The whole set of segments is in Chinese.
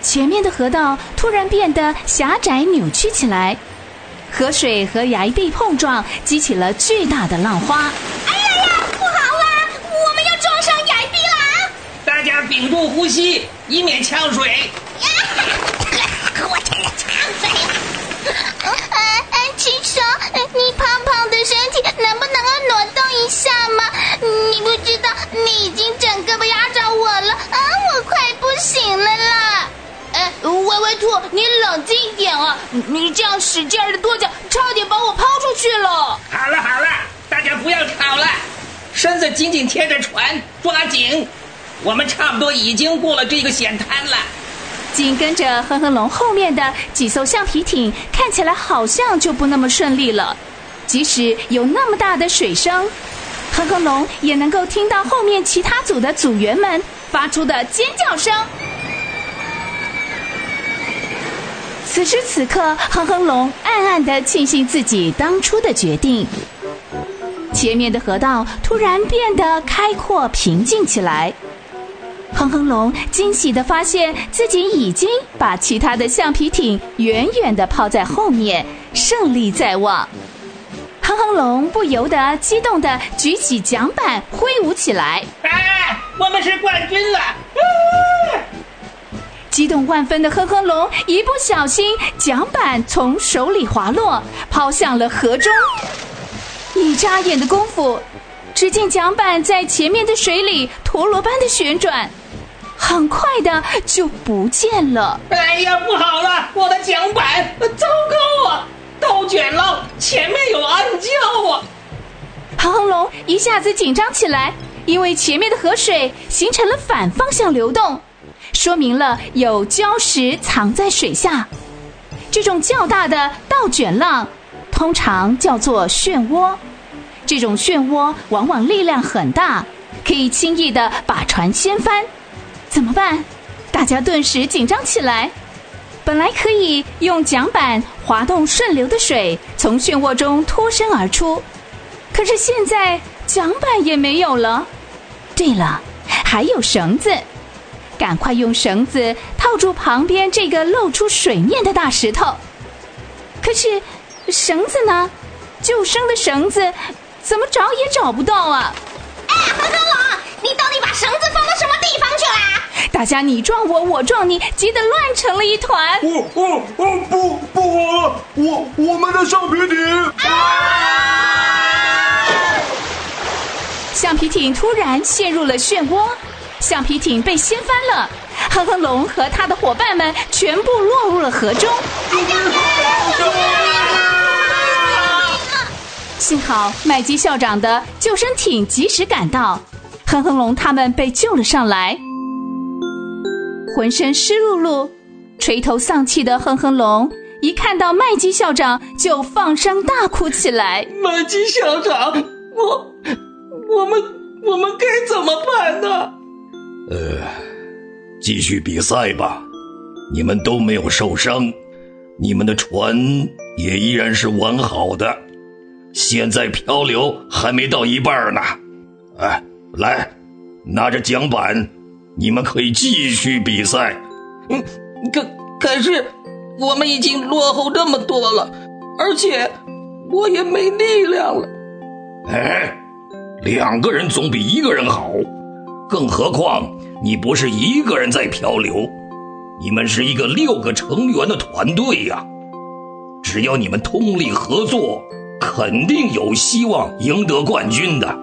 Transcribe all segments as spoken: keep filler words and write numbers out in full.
前面的河道突然变得狭窄扭曲起来，河水和崖壁碰撞，激起了巨大的浪花。 哎呀呀，不好啦，我们要撞上崖壁啦！ 大家屏住呼吸，以免呛水。 呀，我真的呛水了！ 安安七叔，你胖胖的身体能不能够挪动一下吗？你不知道你已经整个被压着我了啊，我快不行了啦！ 哎，微微兔，你冷静一点啊！你这样使劲的跺脚，差点把我抛出去了。 好了好了，大家不要吵了，身子紧紧贴着船，抓紧！我们差不多已经过了这个险滩了。 紧跟着哼哼龙后面的几艘橡皮艇看起来好像就不那么顺利了，即使有那么大的水声，哼哼龙也能够听到后面其他组的组员们发出的尖叫声。此时此刻，哼哼龙暗暗地庆幸自己当初的决定。前面的河道突然变得开阔平静起来，哼哼龙惊喜地发现自己已经把其他的橡皮艇远远地抛在后面，胜利在望。哼哼龙不由得激动地举起桨板挥舞起来， 哎，我们是冠军了！啊， 激动万分的哼哼龙一不小心，桨板从手里滑落，抛向了河中。一眨眼的功夫，只见桨板在前面的水里陀螺般的旋转，很快的就不见了。 哎呀，不好了，我的桨板，糟糕啊！倒卷了，前面有暗礁啊！ 哼哼龙一下子紧张起来，因为前面的河水形成了反方向流动，说明了有礁石藏在水下。这种较大的倒卷浪通常叫做漩涡，这种漩涡往往力量很大，可以轻易地把船掀翻。怎么办？大家顿时紧张起来。本来可以用桨板滑动顺流的水从漩涡中脱身而出，可是现在桨板也没有了。对了，还有绳子，赶快用绳子套住旁边这个露出水面的大石头。可是绳子呢？救生的绳子怎么找也找不到啊！ 哎，哼哼龙，你到底把绳子放到什么地方去啦？ 大家你撞我，我撞你，急得乱成了一团。 我我我不不我我我们的橡皮艇！ 啊！ 橡皮艇突然陷入了漩涡，橡皮艇被掀翻了，哼哼龙和他的伙伴们全部落入了河中。幸好麦基校长的救生艇及时赶到，哼哼龙他们被救了上来。浑身湿漉漉、垂头丧气的哼哼龙一看到麦基校长就放声大哭起来。 麦基校长，我我们我们该怎么办呢？ 呃，继续比赛吧，你们都没有受伤，你们的船也依然是完好的，现在漂流还没到一半呢。哎，来，拿着桨板，你们可以继续比赛。 嗯，可可是我们已经落后这么多了，而且我也没力量了。 哎，两个人总比一个人好，更何况你不是一个人在漂流，你们是一个六个成员的团队呀。只要你们通力合作，肯定有希望赢得冠军的。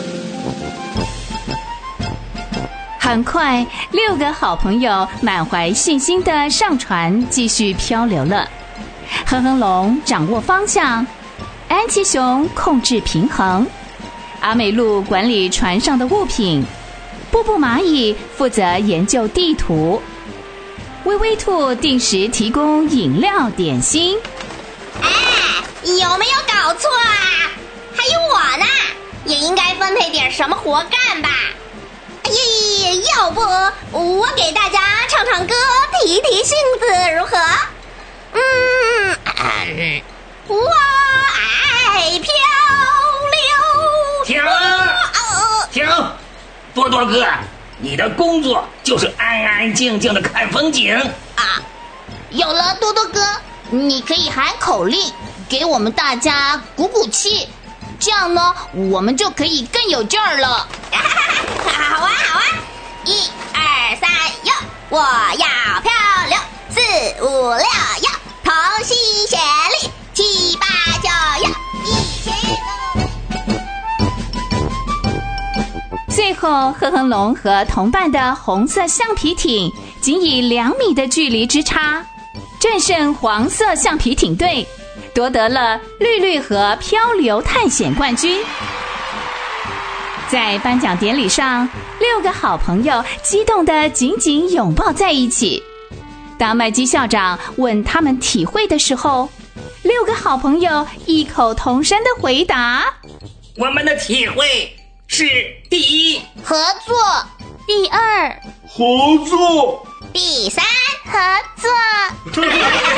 很快，六个好朋友满怀信心地上船继续漂流了。哼哼龙掌握方向，安琪熊控制平衡，阿美鹿管理船上的物品，布布蚂蚁负责研究地图，微微兔定时提供饮料点心。 哎，有没有搞错啊？还有我呢，也应该分配点什么活干吧。哎呀，要不我给大家唱唱歌，提提兴子，如何？嗯，嗯我爱漂流。 停！停！多多哥，你的工作就是安安静静的看风景。 啊， 啊！有了，多多哥，你可以喊口令，给我们大家鼓鼓气，这样呢，我们就可以更有劲儿了。 好啊，好啊！一二三，哟！我要漂流，四五六，哟！同心协力，七八九，哟！一起走。 最后，哼哼龙和同伴的红色橡皮艇仅以两米的距离之差，战胜黄色橡皮艇队，夺得了绿绿河漂流探险冠军。在颁奖典礼上，六个好朋友激动地紧紧拥抱在一起。当麦基校长问他们体会的时候，六个好朋友异口同声地回答： 我们的体会是第一， 合作；第二， 合作； 第三， 合作。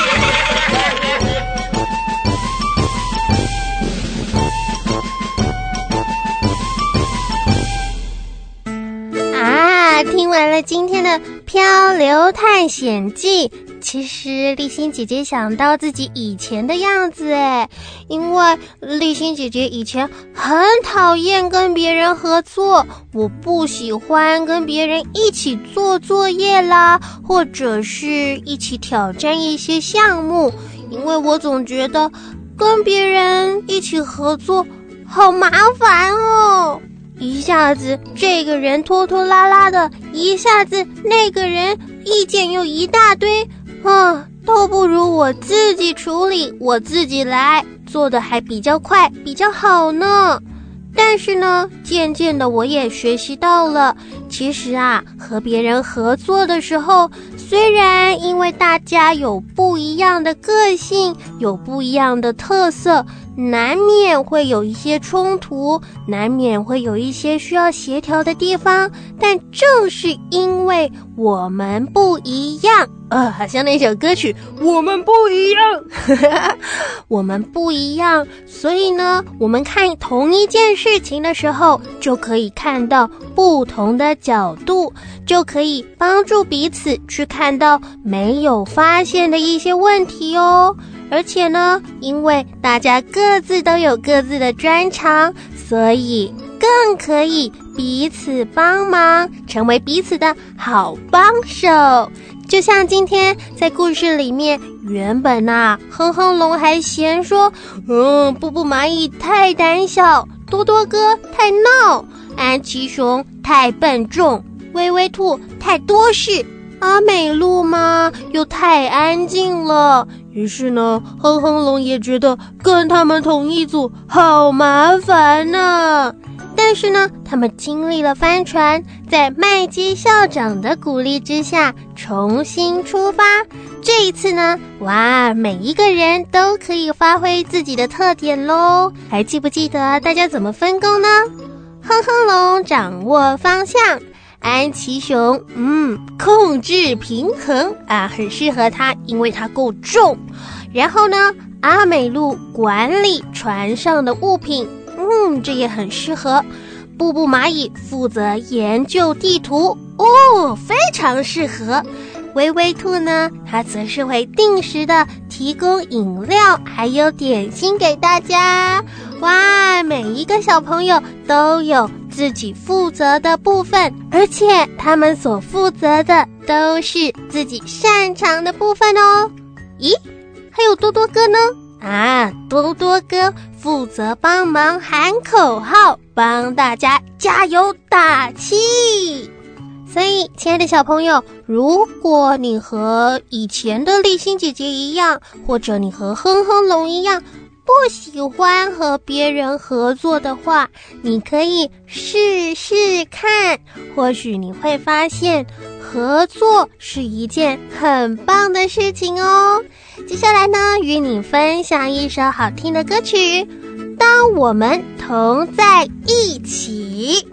啊，听完了今天的漂流探险记，其实立新姐姐想到自己以前的样子诶，因为立新姐姐以前很讨厌跟别人合作，我不喜欢跟别人一起做作业啦，或者是一起挑战一些项目，因为我总觉得跟别人一起合作好麻烦哦。一下子这个人拖拖拉拉的，一下子那个人意见又一大堆，啊，都不如我自己处理，我自己来，做得还比较快，比较好呢。但是呢，渐渐的我也学习到了，其实啊，和别人合作的时候，虽然因为大家有不一样的个性，有不一样的特色，难免会有一些冲突，难免会有一些需要协调的地方，但正是因为我们不一样，呃，好像那首歌曲，我们不一样，我们不一样，所以呢，我们看同一件事情的时候，就可以看到不同的角度，就可以帮助彼此去看到没有发现的一些问题哦。而且呢，因为大家各自都有各自的专长，所以更可以彼此帮忙，成为彼此的好帮手。就像今天在故事里面，原本啊，哼哼龙还嫌说，嗯，布布蚂蚁太胆小，多多哥太闹，安琪熊太笨重，微微兔太多事，阿美鹿嘛又太安静了。于是呢，哼哼龙也觉得跟他们同一组好麻烦呢。但是呢，他们经历了帆船，在麦基校长的鼓励之下重新出发。这一次呢，哇，每一个人都可以发挥自己的特点咯。还记不记得大家怎么分工呢？哼哼龙掌握方向，安琪熊嗯控制平衡啊，很适合他，因为他够重。然后呢，阿美鹿管理船上的物品，嗯，这也很适合。布布蚂蚁负责研究地图，哦，非常适合。微微兔呢，它则是会定时的提供饮料还有点心给大家。哇，每一个小朋友都有自己负责的部分，而且他们所负责的都是自己擅长的部分哦。咦，还有多多哥呢？啊，多多哥负责帮忙喊口号，帮大家加油打气。所以，亲爱的小朋友，如果你和以前的立新姐姐一样，或者你和哼哼龙一样，不喜欢和别人合作的话，你可以试试看，或许你会发现合作是一件很棒的事情哦。接下来呢，与你分享一首好听的歌曲《当我们同在一起》。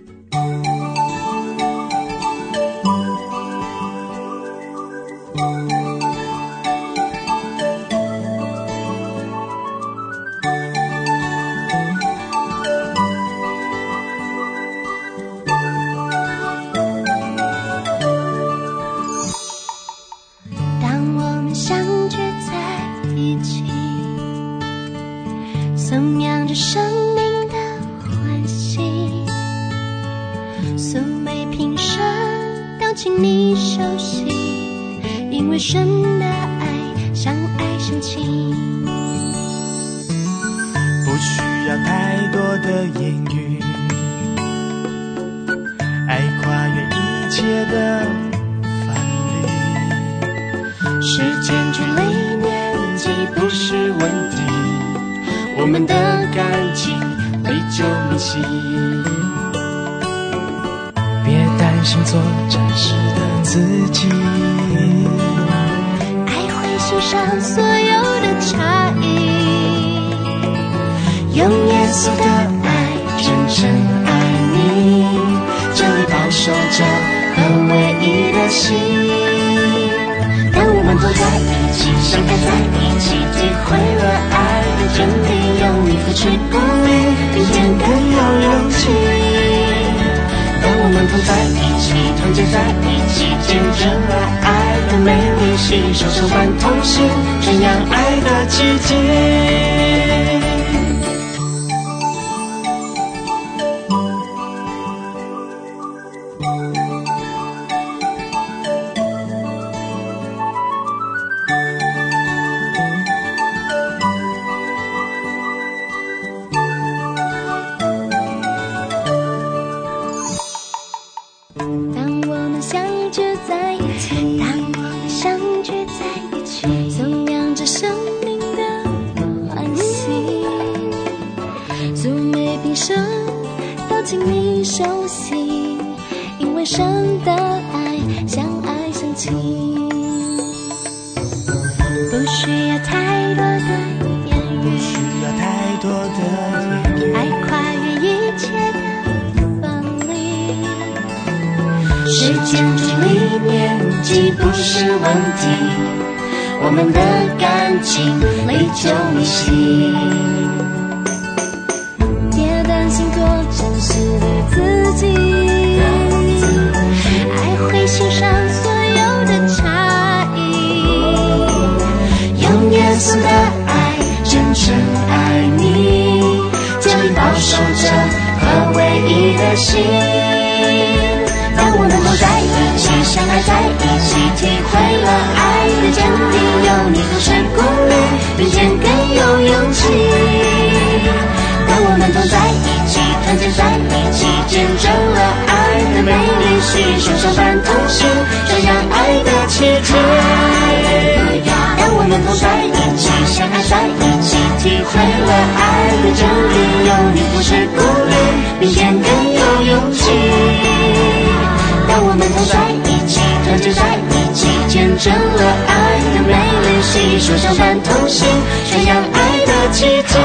当一起，颂扬着生命的欢喜。素昧平生都请你熟悉，因为神的爱像爱相亲。 不需要太多的言语，爱跨越一切的藩篱。 时间距离年纪不是问题，我们的感情历久弥新。 别担心做真实的自己， 爱会欣赏所有的差异，用耶稣的爱真正爱你，这里保守着很唯一的心。当我们都在一起，相爱在一起，体会了爱的真理，有你扶持鼓励，并肩更有勇气。当我们同在一起，团结在一起，见证了爱的美丽，携手手伴同行，传扬爱的奇迹。时间距离年纪不是问题，我们的感情历久弥新。别担心做真实的自己，爱会欣赏所有的差异，用耶稣的爱真正爱你，这里保守着和唯一的心。当我们都在一起，相爱在一起，体会了爱的真理，有你扶持鼓励，并肩更有勇气。当我们都在一起，团结在一起，见证了爱的美丽，携手相伴同行，传扬爱的奇迹。当我们都在一起，相爱在一起，体会了爱的真理，有你扶持鼓励，并肩更有勇气。当我们都在一起，团结在一起，见证了爱的美丽，携手相伴同行，传扬爱的奇迹。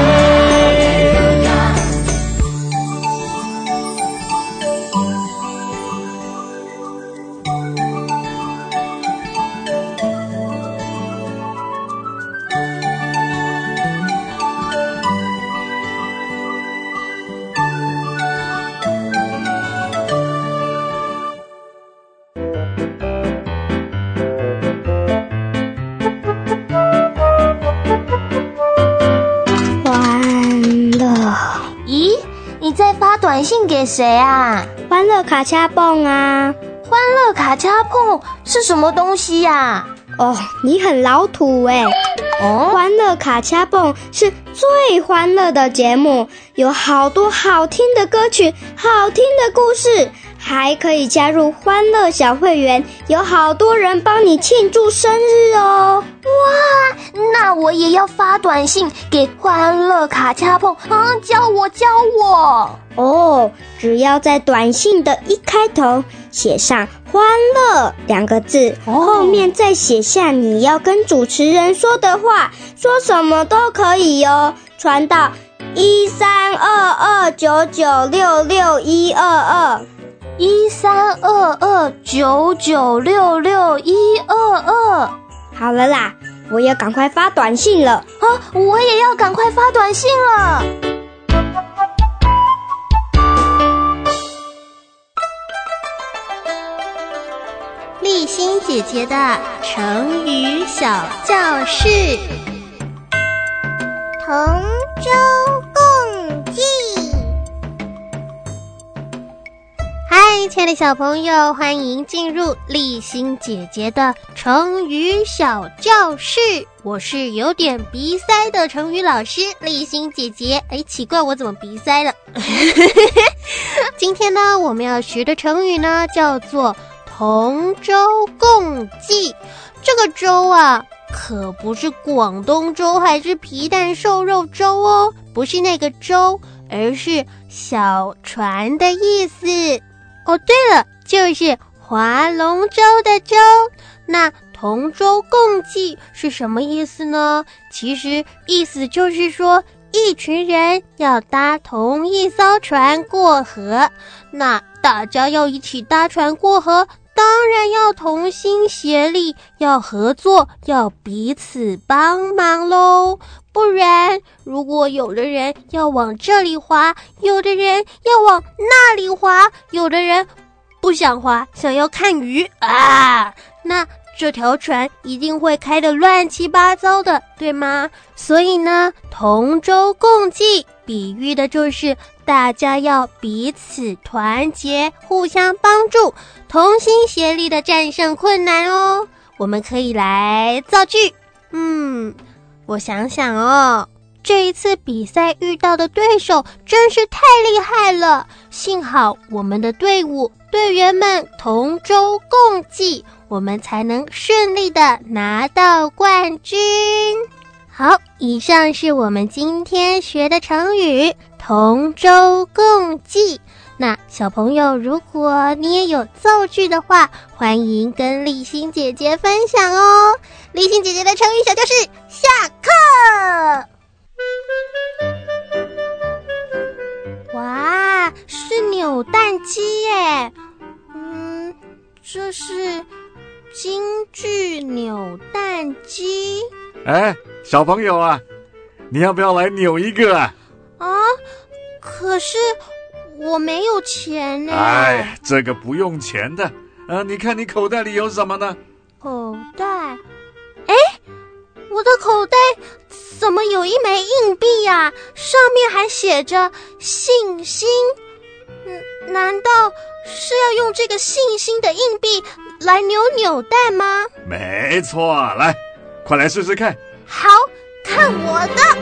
短信给谁啊？ 欢乐卡恰蹦啊！ 欢乐卡恰蹦是什么东西呀、啊？ 哦，你很老土哎！哦，欢乐卡恰蹦是最欢乐的节目，有好多好听的歌曲，好听的故事，还可以加入欢乐小会员，有好多人帮你庆祝生日哦！ 哇，那我也要发短信给欢乐卡恰蹦啊！教我教我哦！只要在短信的一开头写上欢乐两个字、哦、后面再写下你要跟主持人说的话，说什么都可以哦，传到一三二二九九六六一二二一三二二九九六六一二二。 好了啦，我要赶快发短信了啊！我也要赶快发短信了。 丽欣姐姐的成语小教室。 同舟共济。 嗨，亲爱的小朋友，欢迎进入丽欣姐姐的成语小教室。我是有点鼻塞的成语老师丽欣姐姐。哎，奇怪，我怎么鼻塞了？今天呢，我们要学的成语呢，叫做同舟共济。这个舟啊，可不是广东粥还是皮蛋瘦肉粥哦，不是那个粥，而是小船的意思。哦，对了，就是划龙舟的舟。那同舟共济是什么意思呢？其实意思就是说，一群人要搭同一艘船过河，那大家要一起搭船过河，当然要同心协力，要合作，要彼此帮忙咯。不然，如果有的人要往这里滑，有的人要往那里滑，有的人不想滑，想要看鱼啊，那这条船一定会开得乱七八糟的，对吗？所以呢，同舟共济比喻的就是大家要彼此团结，互相帮助，同心协力的战胜困难哦。我们可以来造句。嗯，我想想哦，这一次比赛遇到的对手真是太厉害了，幸好我们的队伍队员们同舟共济，我们才能顺利的拿到冠军。好，以上是我们今天学的成语同舟共济。那小朋友，如果你也有造句的话，欢迎跟丽欣姐姐分享哦。丽欣姐姐的成语小教室下课。哇，是扭蛋机耶！嗯，这是京剧扭蛋机。 哎，小朋友啊，你要不要来扭一个啊？ 啊，可是我没有钱呢。 哎，这个不用钱的。啊，你看你口袋里有什么呢？ 口袋？哎，我的口袋怎么有一枚硬币呀？上面还写着信心。嗯，难道是要用这个信心的硬币来扭扭蛋吗？ 没错，来，快来试试看。 好，看我的。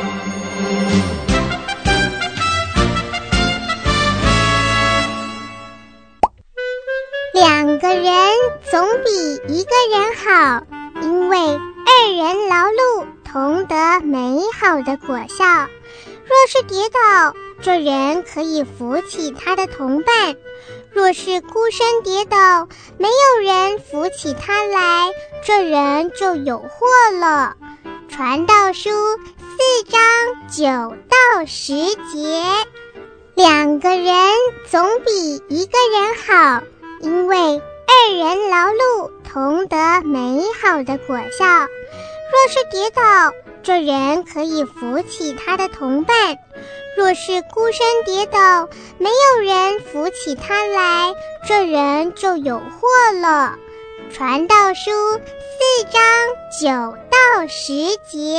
两个人总比一个人好，因为二人劳碌同得美好的果效。若是跌倒，这人可以扶起他的同伴；若是孤身跌倒，没有人扶起他来，这人就有祸了。传道书四章九到十节，两个人总比一个人好，因为二人劳碌同得美好的果效。若是跌倒，这人可以扶起他的同伴；若是孤身跌倒，没有人扶起他来，这人就有祸了。传道书四章九到十节。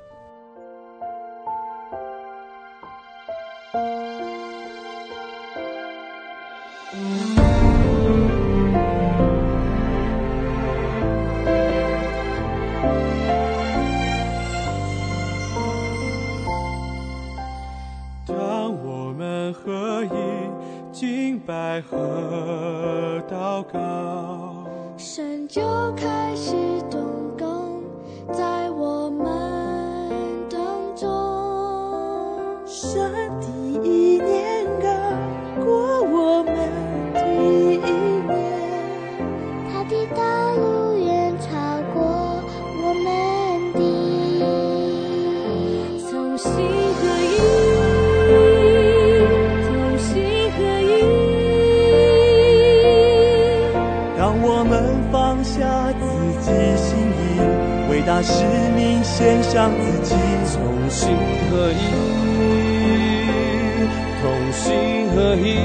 合一敬拜和祷告， 神就开始动工在我们当中。 神第一年刚过我们第一年， 他的道路远超过我们的，从心合一。 下自己心意，为大使命献上自己，同心合一，同心合一，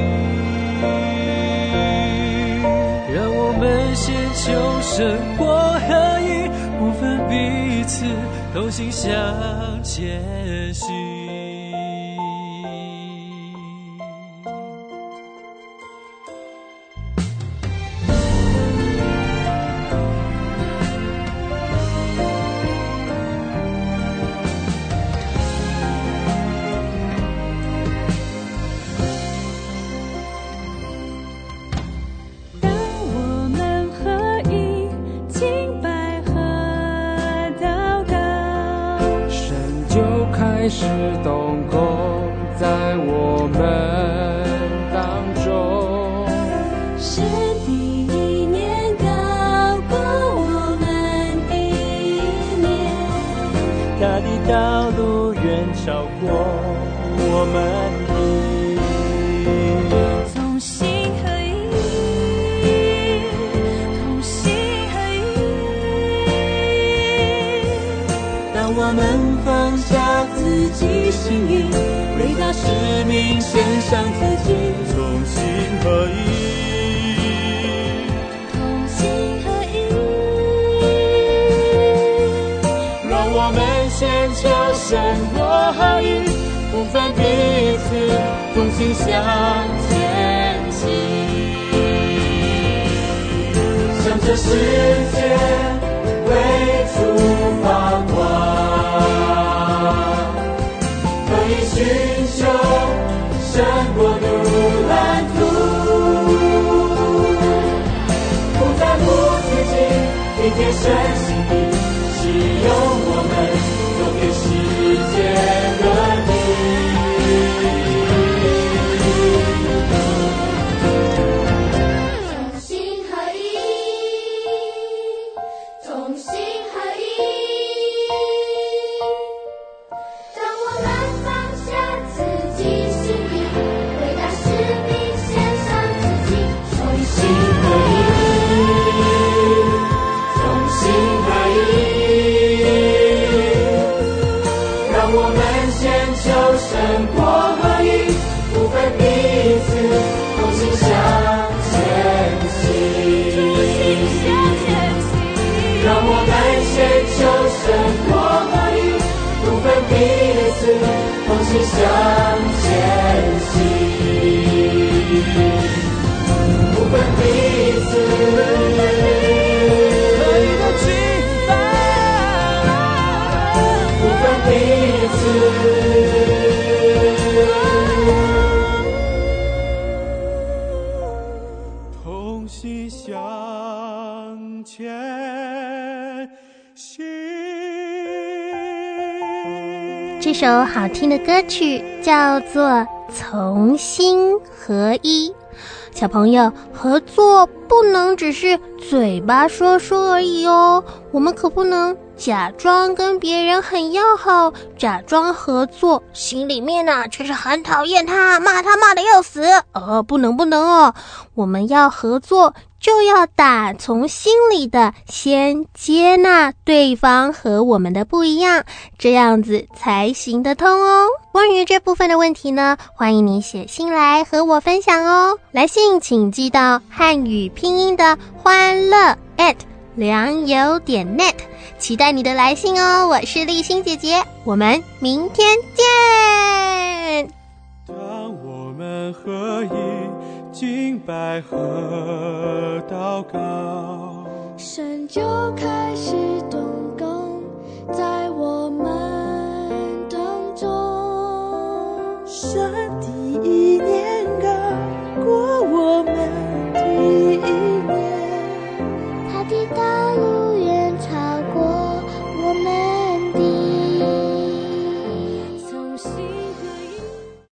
让我们先求神国合一，不分分彼此，同心向前行。 开始动工在我们当中， 神的意念高过我们的意念， 他的道路远超过我们的， 同心合一，同心合一。当我们放下自己心意，伟大使命献上自己， 同心合一， 同心合一。 让我们先求神国合一，不分彼此，同心向前行。向这世界为主发光，寻求神国度蓝图，不在乎自己，体贴神心意，使用我们走遍世界各地。 同心合一，同心合一。让我们放下自己心意，伟大使命献上自己，同心合一， 同心合一。让我们先求神国合一，不分彼此，同心向前行。让我们先求神国合一，不分彼此，同心向前行，不分彼此，合一的敬拜，不分彼此，同心向前行。 这首好听的歌曲叫做《同心合一》。小朋友，合作不能只是嘴巴说说而已哦，我们可不能假装跟别人很要好，假装合作，心里面呢却是很讨厌他，骂他骂得要死。哦，不能不能哦，我们要合作就要打从心里的先接纳对方和我们的不一样，这样子才行得通哦。关于这部分的问题呢，欢迎你写信来和我分享哦。来信请寄到汉语拼音的欢乐 at 良友点 net， 期待你的来信哦。我是立新姐姐，我们明天见。 当我们合一敬拜和祷告， 神就开始动工在我们当中。 神